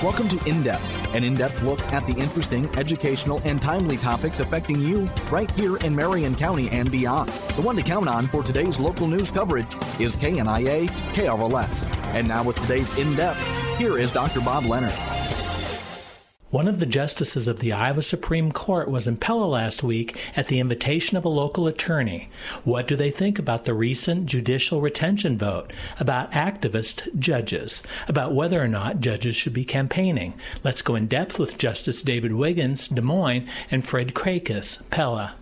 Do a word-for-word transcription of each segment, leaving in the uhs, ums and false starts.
Welcome to In Depth, an in-depth look at the interesting, educational, and timely topics affecting you right here in Marion County and beyond. The one to count on for today's local news coverage is K N I A K R L S. And now with today's In Depth, here is Doctor Bob Leonard. One of the justices of the Iowa Supreme Court was in Pella last week at the invitation of a local attorney. What do they think about the recent judicial retention vote, about activist judges, about whether or not judges should be campaigning? Let's go in depth with Justice David Wiggins, Des Moines, and Fred Krakis, Pella.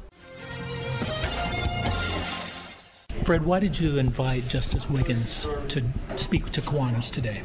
Fred, why did you invite Justice Wiggins to speak to Kiwanis today?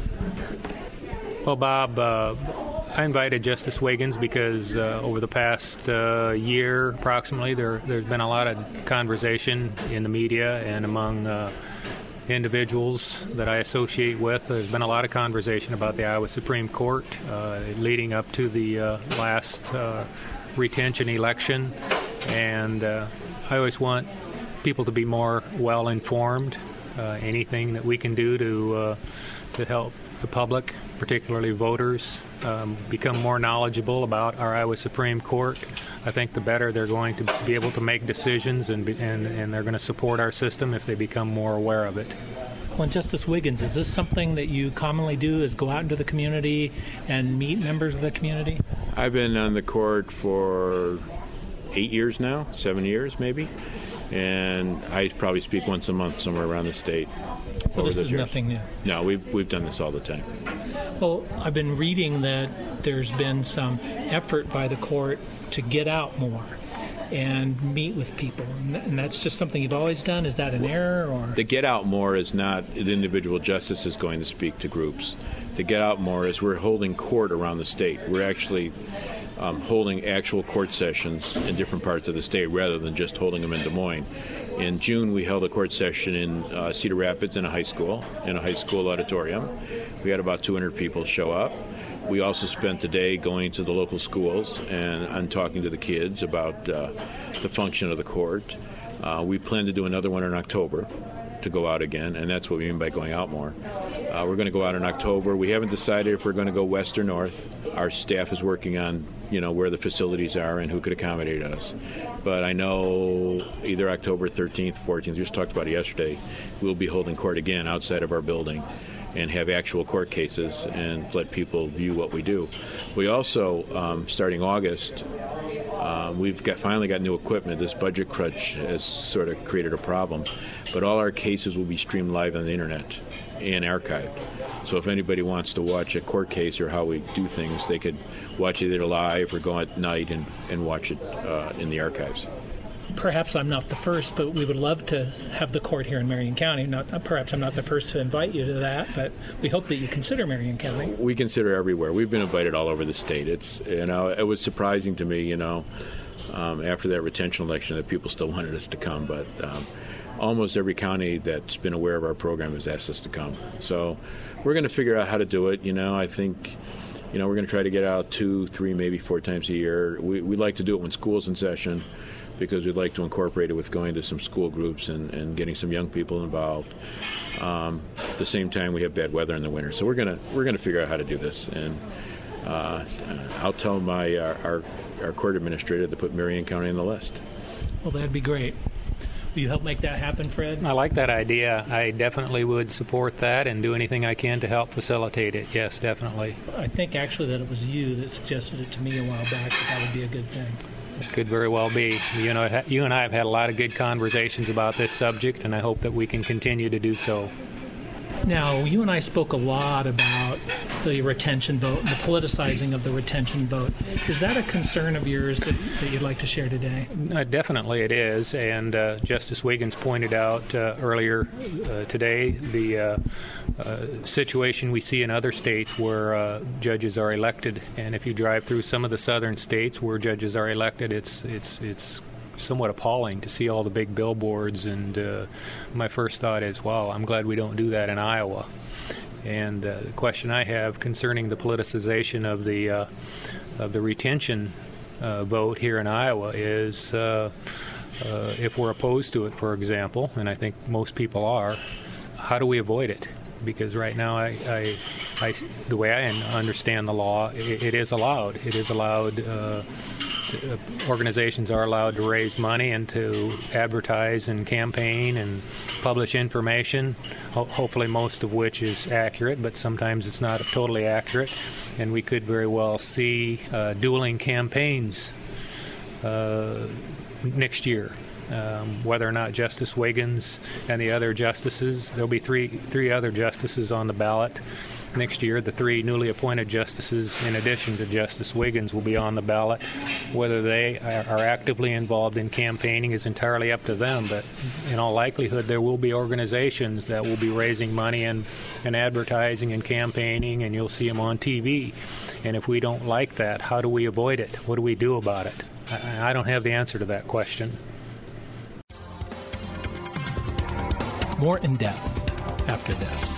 Well, Bob, uh, I invited Justice Wiggins because uh, over the past uh, year, approximately, there, there's been a lot of conversation in the media and among uh, individuals that I associate with. There's been a lot of conversation about the Iowa Supreme Court uh, leading up to the uh, last uh, retention election, and uh, I always want people to be more well-informed. Uh, anything that we can do to uh, to help the public, particularly voters, um, become more knowledgeable about our Iowa Supreme Court, I think the better they're going to be able to make decisions, and, be, and, and they're going to support our system if they become more aware of it. Well, and Justice Wiggins, is this something that you commonly do, is go out into the community and meet members of the community? I've been on the court for eight years now, seven years maybe, and I probably speak once a month somewhere around the state. So this is years. Nothing new? No, we've, we've done this all the time. Well, I've been reading that there's been some effort by the court to get out more and meet with people, and that's just something you've always done. Is that an error? Or the get out more is not the individual justice is going to speak to groups. The get out more is we're holding court around the state. We're actually um, holding actual court sessions in different parts of the state rather than just holding them in Des Moines. In June, we held a court session in uh, Cedar Rapids in a high school, in a high school auditorium. We had about two hundred people show up. We also spent the day going to the local schools and, and talking to the kids about uh, the function of the court. Uh, we plan to do another one in October to go out again, and that's what we mean by going out more. Uh, we're going to go out in October. We haven't decided if we're going to go west or north. Our staff is working on, you know, where the facilities are and who could accommodate us. But I know either October thirteenth, fourteenth, we just talked about it yesterday, we'll be holding court again outside of our building and have actual court cases and let people view what we do. We also, um, starting August, uh, we've got finally got new equipment. This budget crunch has sort of created a problem. But all our cases will be streamed live on the internet and archived. So if anybody wants to watch a court case or how we do things, they could watch it either live or go at night and, and watch it uh, in the archives. Perhaps I'm not the first, but we would love to have the court here in Marion County. Not, perhaps I'm not the first to invite you to that, but we hope that you consider Marion County. We consider everywhere. We've been invited all over the state. It's, you know, it was surprising to me, you know, um, after that retention election that people still wanted us to come, but um, almost every county that's been aware of our program has asked us to come. So we're going to figure out how to do it. You know, I think, you know, we're going to try to get out two, three, maybe four times a year. We, we like to do it when school's in session, because we'd like to incorporate it with going to some school groups and, and getting some young people involved. Um, at the same time, we have bad weather in the winter, so we're gonna we're gonna figure out how to do this. And uh, I'll tell my uh, our our court administrator to put Marion County on the list. Well, that'd be great. Will you help make that happen, Fred? I like that idea. I definitely would support that and do anything I can to help facilitate it. Yes, definitely. I think actually that it was you that suggested it to me a while back, that that would be a good thing. It could very well be. You know, you and I have had a lot of good conversations about this subject, and I hope that we can continue to do so. Now, you and I spoke a lot about the retention vote and the politicizing of the retention vote. Is that a concern of yours that, that you'd like to share today? Uh, definitely it is, and uh, Justice Wiggins pointed out uh, earlier uh, today the uh, uh, situation we see in other states where uh, judges are elected, and if you drive through some of the southern states where judges are elected, it's it's it's somewhat appalling to see all the big billboards, and uh, my first thought is, wow, I'm glad we don't do that in Iowa. And uh, the question I have concerning the politicization of the uh, of the retention uh, vote here in Iowa is uh, uh, if we're opposed to it, for example, and I think most people are, how do we avoid it? Because right now I, I I, the way I understand the law, it, it is allowed. It is allowed. Uh, to, uh, organizations are allowed to raise money and to advertise and campaign and publish information, ho- hopefully most of which is accurate, but sometimes it's not totally accurate. And we could very well see uh, dueling campaigns uh, next year. Um, whether or not Justice Wiggins and the other justices, there'll be three three other justices on the ballot next year. The three newly appointed justices, in addition to Justice Wiggins, will be on the ballot. Whether they are actively involved in campaigning is entirely up to them, but in all likelihood there will be organizations that will be raising money and, and advertising and campaigning, and you'll see them on T V. And if we don't like that, how do we avoid it? What do we do about it? I, I don't have the answer to that question. More in depth after this.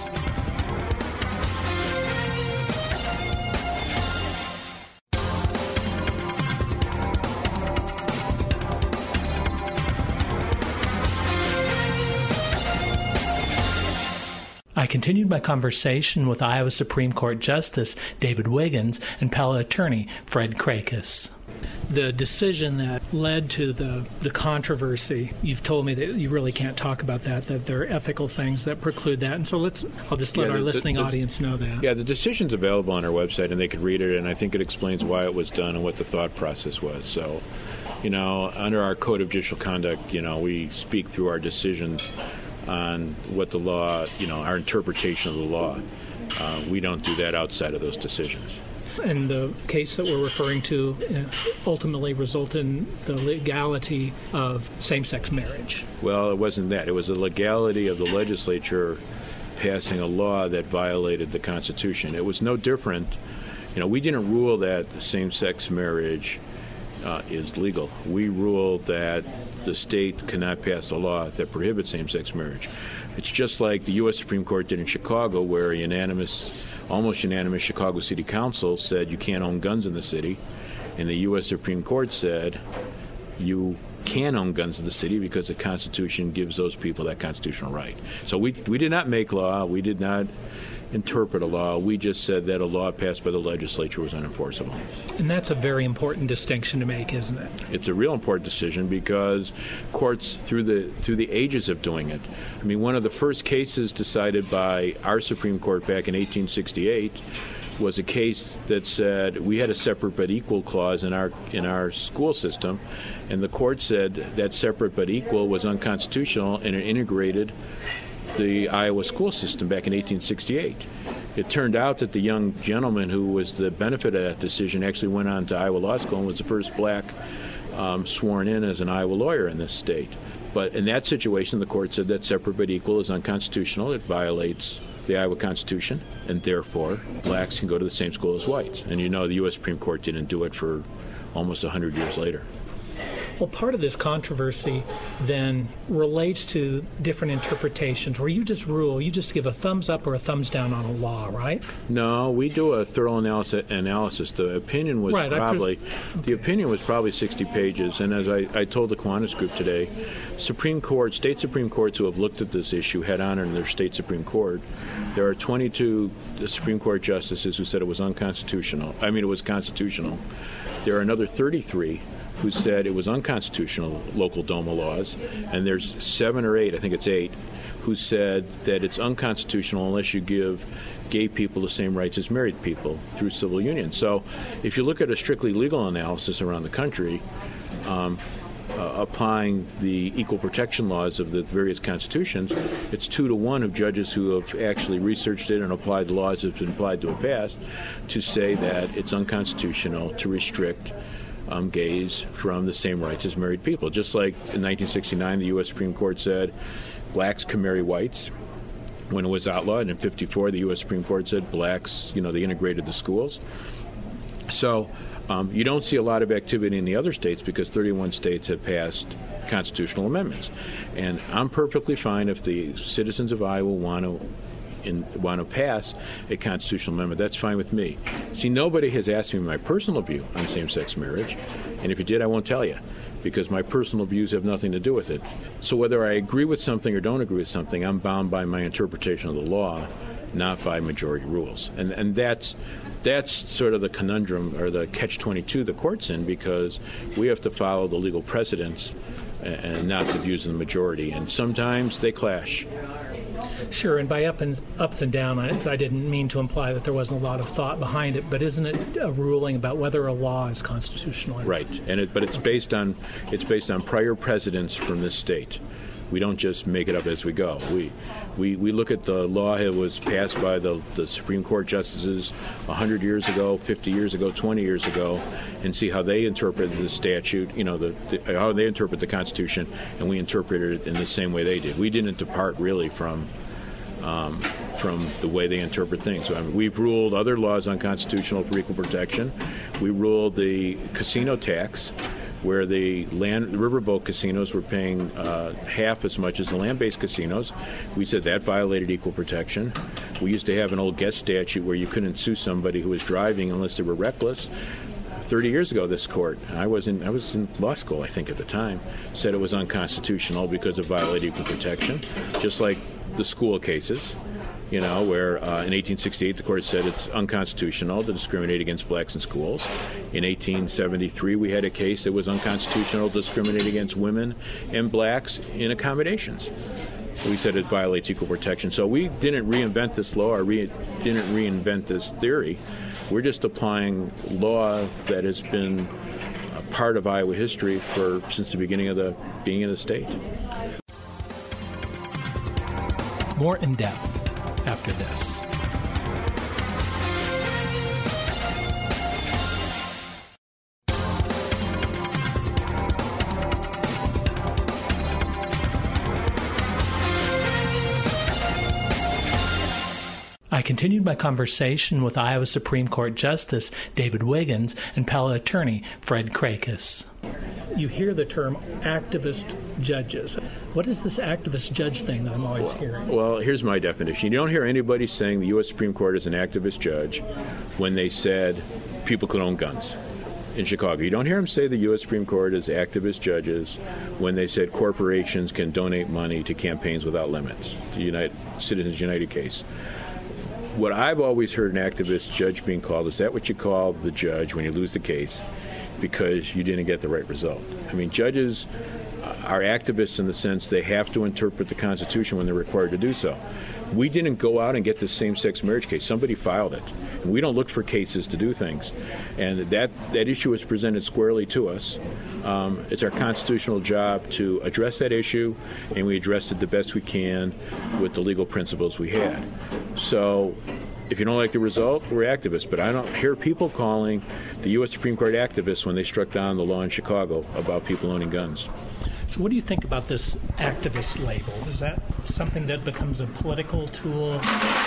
I continued my conversation with Iowa Supreme Court Justice David Wiggins and Pella attorney Fred Krakis. The decision that led to the, the controversy, you've told me that you really can't talk about that, that there are ethical things that preclude that. And so let's, I'll just let yeah, the, our listening the, the, audience know that. Yeah, the decision's available on our website, and they could read it, and I think it explains why it was done and what the thought process was. So, you know, under our Code of Judicial Conduct, you know, we speak through our decisions on what the law, you know, our interpretation of the law. Uh, we don't do that outside of those decisions. And the case that we're referring to ultimately resulted in the legality of same-sex marriage. Well, it wasn't that. It was the legality of the legislature passing a law that violated the Constitution. It was no different. You know, we didn't rule that same-sex marriage uh, is legal. We ruled that the state cannot pass a law that prohibits same-sex marriage. It's just like the U S Supreme Court did in Chicago, where a unanimous, almost unanimous Chicago City Council said you can't own guns in the city, and the U S Supreme Court said you can own guns in the city because the Constitution gives those people that constitutional right. So we we did not make law. We did not interpret a law. We just said that a law passed by the legislature was unenforceable. And that's a very important distinction to make, isn't it? It's a real important decision because courts, through the through the ages of doing it, I mean, one of the first cases decided by our Supreme Court back in eighteen sixty-eight was a case that said we had a separate but equal clause in our in our school system, and the court said that separate but equal was unconstitutional, and it integrated the Iowa school system back in eighteen sixty-eight. It turned out that the young gentleman who was the benefit of that decision actually went on to Iowa Law School and was the first black um, sworn in as an Iowa lawyer in this state. But in that situation, the court said that separate but equal is unconstitutional. It violates the Iowa Constitution, and therefore blacks can go to the same school as whites. And you know the U S Supreme Court didn't do it for almost one hundred years later. Well, part of this controversy then relates to different interpretations where you just rule, you just give a thumbs up or a thumbs down on a law, right? No, we do a thorough analysis. analysis. The opinion was right, probably pre- the opinion was probably sixty pages, and as I, I told the Kiwanis group today, Supreme Court, state Supreme Courts who have looked at this issue head on in their state Supreme Court, there are twenty-two Supreme Court justices who said it was unconstitutional. I mean, it was constitutional. There are another thirty-three who said it was unconstitutional, local DOMA laws, and there's seven or eight, I think it's eight, who said that it's unconstitutional unless you give gay people the same rights as married people through civil union. So if you look at a strictly legal analysis around the country, um, uh, applying the equal protection laws of the various constitutions, it's two to one of judges who have actually researched it and applied the laws that have been applied to it past to say that it's unconstitutional to restrict Um, gays from the same rights as married people. Just like in nineteen sixty-nine, the U S Supreme Court said blacks can marry whites when it was outlawed, and in fifty-four, the U S Supreme Court said blacks, you know, they integrated the schools. So um, you don't see a lot of activity in the other states because thirty-one states have passed constitutional amendments. And I'm perfectly fine if the citizens of Iowa want to In, want to pass a constitutional amendment. That's fine with me. See, nobody has asked me my personal view on same-sex marriage, and if you did, I won't tell you, because my personal views have nothing to do with it. So whether I agree with something or don't agree with something, I'm bound by my interpretation of the law, not by majority rules. And and that's that's sort of the conundrum or the catch twenty-two the court's in, because we have to follow the legal precedents and not the views of the majority. And sometimes they clash. Sure, and by up and, ups and downs, I didn't mean to imply that there wasn't a lot of thought behind it, but isn't it a ruling about whether a law is constitutional? Right, and it, but it's based on it's based on prior precedents from this state. We don't just make it up as we go. We we, we look at the law that was passed by the, the Supreme Court justices one hundred years ago, fifty years ago, twenty years ago, and see how they interpreted the statute, you know, the, the, how they interpret the Constitution, and we interpreted it in the same way they did. We didn't depart really from um, from the way they interpret things. So, I mean, we've ruled other laws unconstitutional for equal protection. We ruled the casino tax, where the land the riverboat casinos were paying uh, half as much as the land-based casinos. We said that violated equal protection. We used to have an old guest statute where you couldn't sue somebody who was driving unless they were reckless. Thirty years ago, this court, I was in I was in law school, I think at the time, said it was unconstitutional because it violated equal protection, just like the school cases. You know, where uh, in eighteen sixty-eight the court said it's unconstitutional to discriminate against blacks in schools. In eighteen seventy-three we had a case that was unconstitutional to discriminate against women and blacks in accommodations. We said it violates equal protection. So we didn't reinvent this law or re- didn't reinvent this theory. We're just applying law that has been a part of Iowa history for since the beginning of the being in the state. More in depth after this. I continued my conversation with Iowa Supreme Court Justice David Wiggins and Pella attorney Fred Krakis. You hear the term activist judges. What is this activist judge thing that I'm always hearing? Well, here's my definition. You don't hear anybody saying the U S Supreme Court is an activist judge when they said people could own guns in Chicago. You don't hear them say the U S Supreme Court is activist judges when they said corporations can donate money to campaigns without limits, the United, Citizens United case. What I've always heard an activist judge being called, is that what you call the judge when you lose the case because you didn't get the right result? I mean, judges are activists in the sense they have to interpret the Constitution when they're required to do so. We didn't go out and get the same-sex marriage case. Somebody filed it. And we don't look for cases to do things. And that, that issue was presented squarely to us. Um, it's our constitutional job to address that issue, and we addressed it the best we can with the legal principles we had. So if you don't like the result, we're activists. But I don't hear people calling the U S Supreme Court activists when they struck down the law in Chicago about people owning guns. So what do you think about this activist label? Is that something that becomes a political tool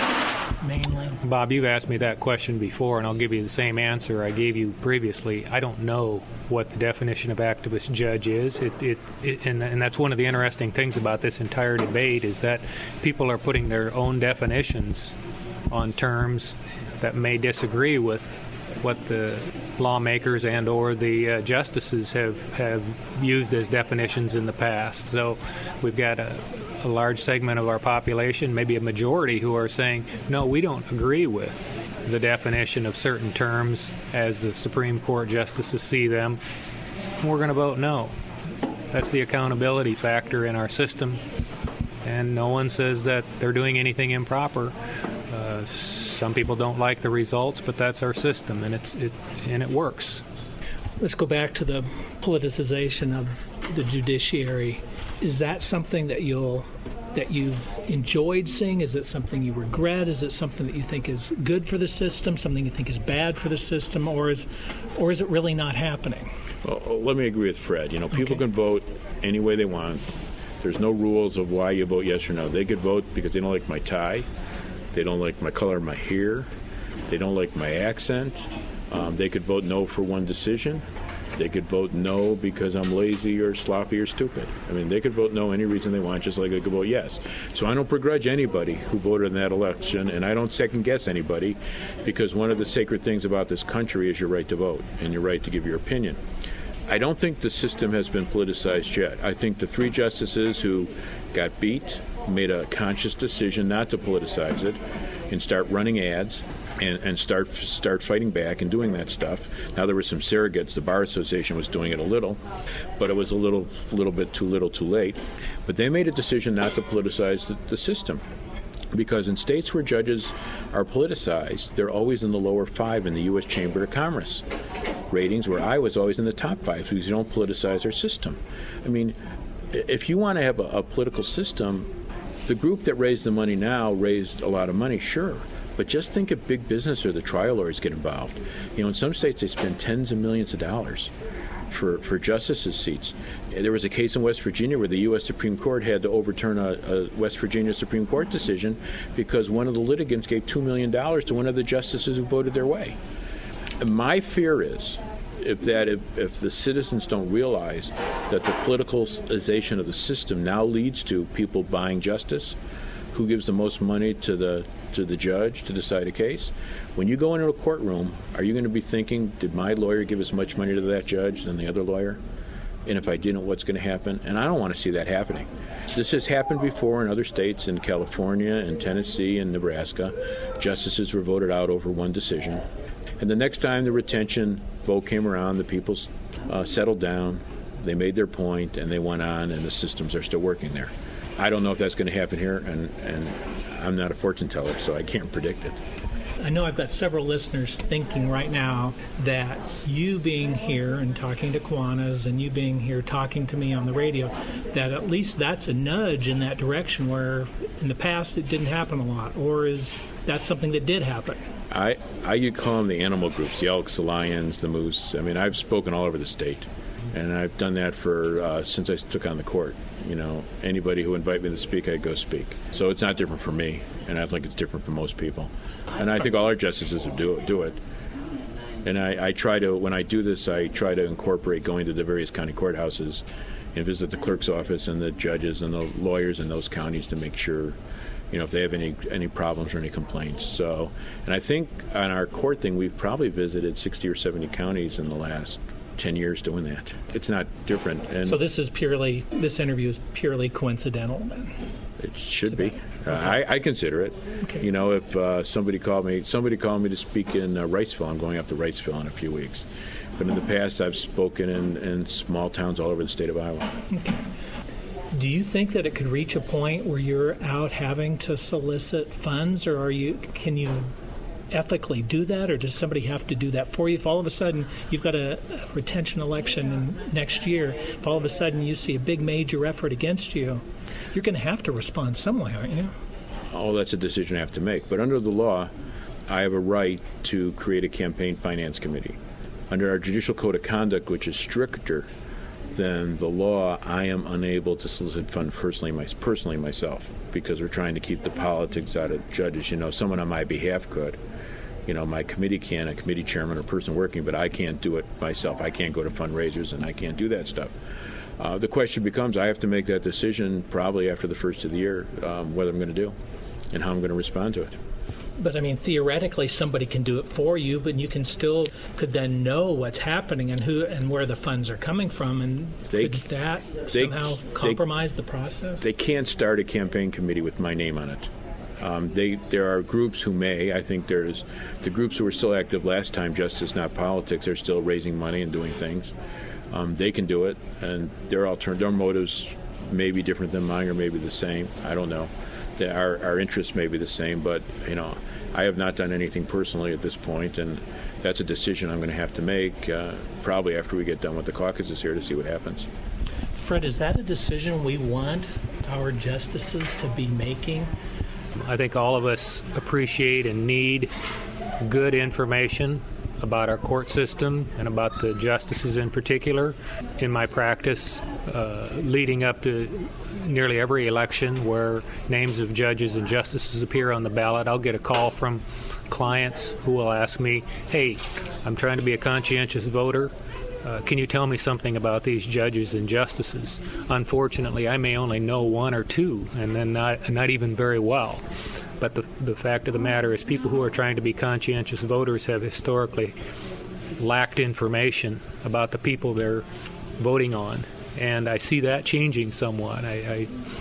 mainly? Bob, you've asked me that question before, and I'll give you the same answer I gave you previously. I don't know what the definition of activist judge is. It, it, it, and, and that's one of the interesting things about this entire debate is that people are putting their own definitions on terms that may disagree with what the lawmakers and or the uh, justices have, have used as definitions in the past. So we've got a, a large segment of our population, maybe a majority, who are saying, no, we don't agree with the definition of certain terms as the Supreme Court justices see them. We're going to vote no. That's the accountability factor in our system. And no one says that they're doing anything improper. Uh, some people don't like the results, but that's our system, and it's it and it works. Let's go back to the politicization of the judiciary. Is that something that you'll that you've enjoyed seeing? Is it something you regret? Is it something that you think is good for the system? Something you think is bad for the system, or is or is it really not happening? Well, let me agree with Fred. You know, people Okay. can vote any way they want. There's no rules of why you vote yes or no. They could vote because they don't like my tie. They don't like my color of my hair. They don't like my accent. Um, they could vote no for one decision. They could vote no because I'm lazy or sloppy or stupid. I mean, they could vote no any reason they want, just like they could vote yes. So I don't begrudge anybody who voted in that election, and I don't second-guess anybody, because one of the sacred things about this country is your right to vote and your right to give your opinion. I don't think the system has been politicized yet. I think the three justices who got beat made a conscious decision not to politicize it. and start running ads and, and start start fighting back and doing that stuff. Now, there were some surrogates. The Bar Association was doing it a little, but it was a little little bit too little too late. But they made a decision not to politicize the, the system. Because in states where judges are politicized, they're always in the lower five in the U S Chamber of Commerce ratings, where I was always in the top five because you don't politicize our system. I mean, if you want to have a, a political system, the group that raised the money now raised a lot of money, sure. But just think if big business or the trial lawyers get involved. You know, in some states they spend tens of millions of dollars for, for justices' seats. There was a case in West Virginia where the U S Supreme Court had to overturn a, a West Virginia Supreme Court decision because one of the litigants gave two million dollars to one of the justices who voted their way. And my fear is if that if, if the citizens don't realize that the politicalization of the system now leads to people buying justice, who gives the most money to the to the judge to decide a case. When you go into a courtroom, are you going to be thinking, did my lawyer give as much money to that judge than the other lawyer? And if I didn't, what's going to happen? And I don't want to see that happening. This has happened before in other states, in California and Tennessee and Nebraska. Justices were voted out over one decision. And the next time the retention vote came around, the people uh, settled down, they made their point, and they went on, and the systems are still working there. I don't know if that's going to happen here, and, and I'm not a fortune teller, so I can't predict it. I know I've got several listeners thinking right now that you being here and talking to Kiwanis and you being here talking to me on the radio, that at least that's a nudge in that direction where in the past it didn't happen a lot, or is that something that did happen? I, I you call them the animal groups, the elks, the lions, the moose. I mean, I've spoken all over the state, and I've done that for uh, since I took on the court. You know, anybody who invite me to speak, I go speak. So it's not different for me, and I think it's different for most people. And I think all our justices do it. Do it. And I, I try to, when I do this, I try to incorporate going to the various county courthouses and visit the clerk's office and the judges and the lawyers in those counties to make sure, you know, if they have any any problems or any complaints. So, and I think on our court thing, we've probably visited sixty or seventy counties in the last ten years doing that. It's not different. And so this is purely, this interview is purely coincidental then? It should be. Uh, I, I consider it. Okay. You know, if uh, somebody called me, somebody called me to speak in uh, Riceville. I'm going up to Riceville in a few weeks. But in the past, I've spoken in, in small towns all over the state of Iowa. Okay. Do you think that it could reach a point where you're out having to solicit funds, or are you? Can you ethically do that, or does somebody have to do that for you? If all of a sudden you've got a, a retention election in next year, if all of a sudden you see a big major effort against you, you're going to have to respond some way, aren't you? Oh, that's a decision I have to make. But under the law, I have a right to create a campaign finance committee. Under our Judicial Code of Conduct, which is stricter than the law, I am unable to solicit funds personally, my, personally myself, because we're trying to keep the politics out of judges. You know, someone on my behalf could. You know, my committee can, a committee chairman or person working, but I can't do it myself. I can't go to fundraisers, and I can't do that stuff. Uh, the question becomes, I have to make that decision probably after the first of the year, um, what I'm going to do and how I'm going to respond to it. But, I mean, theoretically, somebody can do it for you, but you can still could then know what's happening and who and where the funds are coming from, and they, could that they, somehow compromise they, the process? They can't start a campaign committee with my name on it. Um, they, there are groups who may. I think there's the groups who were still active last time, Justice Not Politics, are still raising money and doing things. Um, they can do it, and their altern- their motives may be different than mine or maybe the same. I don't know. They, our, our interests may be the same, but, you know, I have not done anything personally at this point, and that's a decision I'm going to have to make uh, probably after we get done with the caucuses here to see what happens. Fred, is that a decision we want our justices to be making? I think all of us appreciate and need good information about our court system and about the justices in particular. In my practice, uh, leading up to nearly every election where names of judges and justices appear on the ballot, I'll get a call from clients who will ask me, hey, I'm trying to be a conscientious voter. Uh, can you tell me something about these judges and justices? Unfortunately, I may only know one or two, and then not not even very well. But the the fact of the matter is people who are trying to be conscientious voters have historically lacked information about the people they're voting on. And I see that changing somewhat. I, I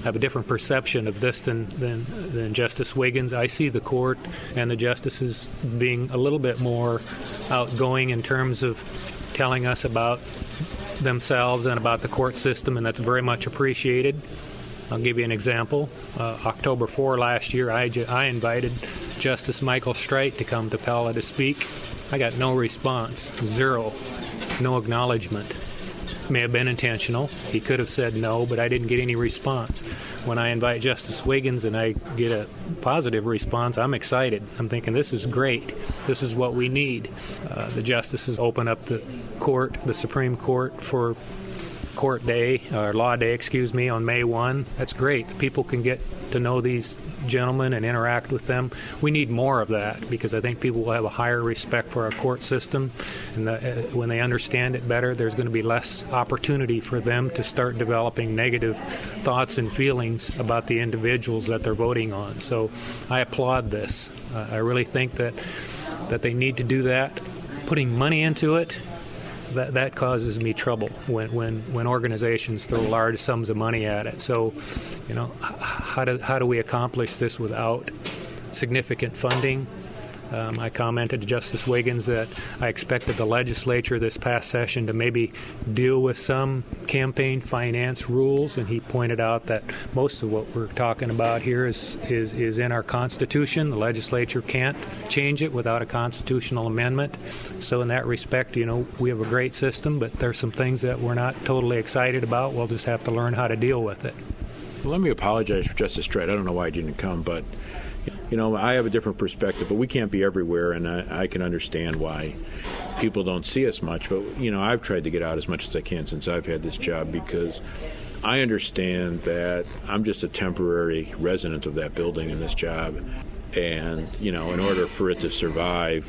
have a different perception of this than, than, than Justice Wiggins. I see the court and the justices being a little bit more outgoing in terms of telling us about themselves and about the court system, and that's very much appreciated. I'll give you an example. Uh, October fourth last year, I, ju- I invited Justice Michael Streit to come to Pella to speak. I got no response, zero, no acknowledgement. May have been intentional. He could have said no, but I didn't get any response. When I invite Justice Wiggins and I get a positive response, I'm excited. I'm thinking, this is great. This is what we need. Uh, the justices open up the court, the Supreme Court, for court day, or law day, excuse me, on May first. That's great. People can get to know these gentlemen and interact with them. We need more of that, because I think people will have a higher respect for our court system, and the, uh, when they understand it better, there's going to be less opportunity for them to start developing negative thoughts and feelings about the individuals that they're voting on. So I applaud this. Uh, I really think that that they need to do that. Putting money into it, That, that causes me trouble when, when, when organizations throw large sums of money at it. So, you know, how do how do we accomplish this without significant funding? Um, I commented to Justice Wiggins that I expected the legislature this past session to maybe deal with some campaign finance rules, and he pointed out that most of what we're talking about here is, is, is in our Constitution. The legislature can't change it without a constitutional amendment. So in that respect, you know, we have a great system, but there's some things that we're not totally excited about. We'll just have to learn how to deal with it. Well, let me apologize for Justice Streit. I don't know why he didn't come, but you know, I have a different perspective, but we can't be everywhere, and I, I can understand why people don't see us much. But, you know, I've tried to get out as much as I can since I've had this job, because I understand that I'm just a temporary resident of that building in this job. And, you know, in order for it to survive,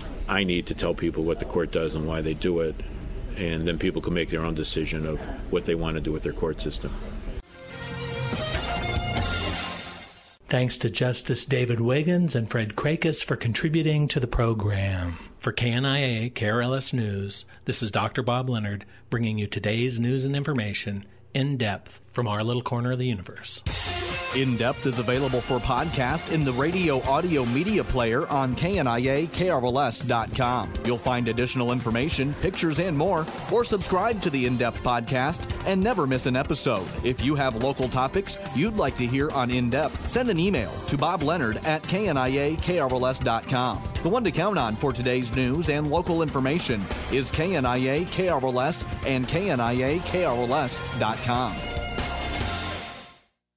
I need to tell people what the court does and why they do it, and then people can make their own decision of what they want to do with their court system. Thanks to Justice David Wiggins and Fred Krakis for contributing to the program. For K N I A K R L S News, this is Doctor Bob Leonard bringing you today's news and information in depth from our little corner of the universe. In Depth is available for podcast in the radio audio media player on K N I A K R L S dot com. You'll find additional information, pictures, and more, or subscribe to the In Depth podcast and never miss an episode. If you have local topics you'd like to hear on In Depth, send an email to Bob Leonard at K N I A K R L S dot com. The one to count on for today's news and local information is K N I A K R L S and K N I A K R L S dot com.